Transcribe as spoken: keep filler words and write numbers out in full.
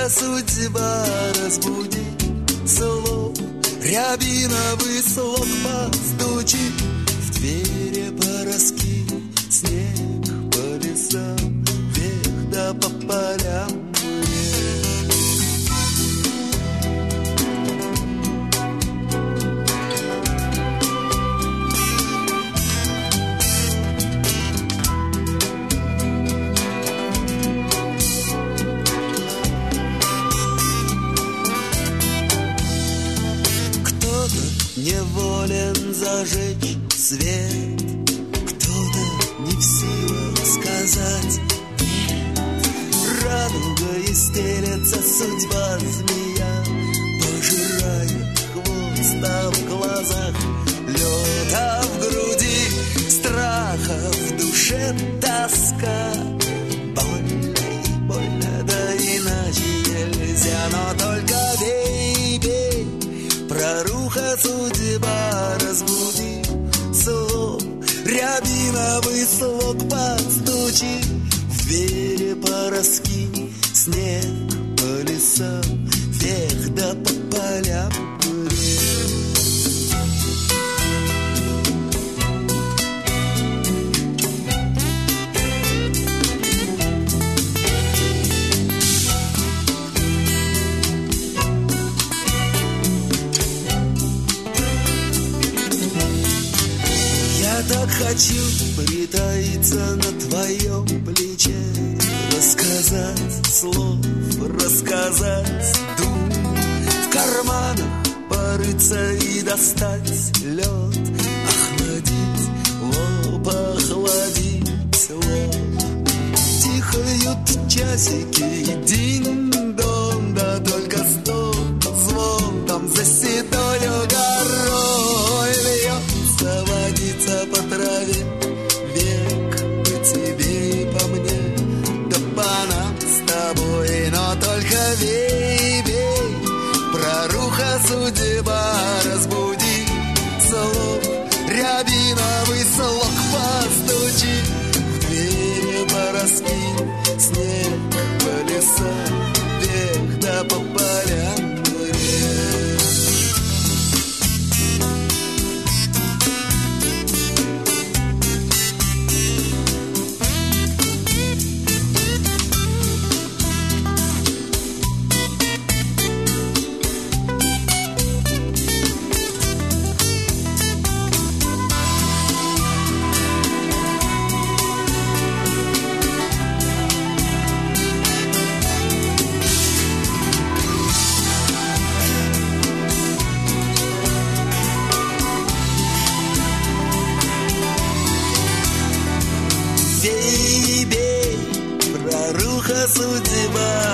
Проруха судьба разбуди, слов рябиновый слог постучи, в двери пораскинь снег по лесам, вверх да по полям. Неволен зажечь свет, кто-то не в силах сказать нет. Радугой стелется судьба змея, пожирает хвост, а в глазах лед, а в груди страх, а в душе тоска. Больно и больно, да иначе нельзя, но только бей, бей. Проруха судьба разбуди, слов рябиновый слог подстучи, в вере пораскинь снег по лесам, вверх да по полям. Так хочу притаиться на твоем плече, рассказать слов, рассказать дум, в карманах порыться и достать лед, охладить лоб, охладить лоб. Тихают часики, динь-дон, да только стон, звон там за седою горой льется водица по траве. Век по тебе и по мне, да по нам с тобой, но только бей, бей. Проруха судьба разбуди, слов рябиновый слог постучи, в двери пораскинь снег по лесам, вверх да по полям. Судьба